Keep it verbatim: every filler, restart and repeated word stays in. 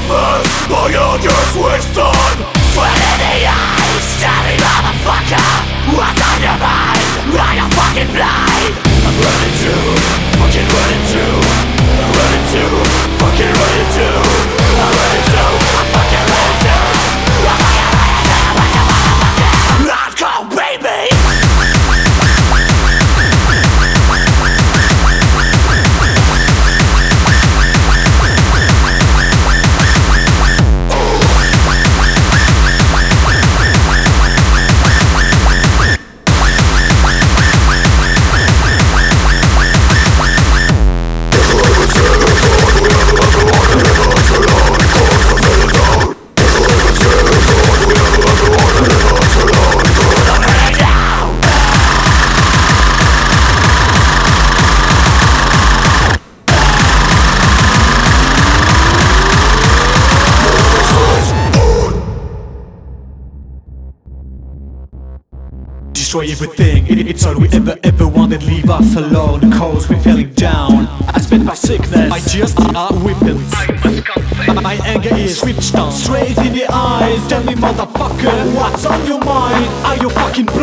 first, my anger switched on. Sweat in the eyes, tell me motherfucker, what's on your mind? Are you fucking blind? I'm running to, fucking running to, I'm running to, fucking running to, I'm running to, I'm fucking running to, I'm fucking running to, I'm fucking motherfucker. Let's go, baby. Destroy everything, it, it's all we ever ever wanted. Leave us alone, cause we're feeling down. I spent my sickness, my tears are weapons. My anger is switched on, straight in the eyes. Tell me motherfucker, what's on your mind? Are you fucking blind?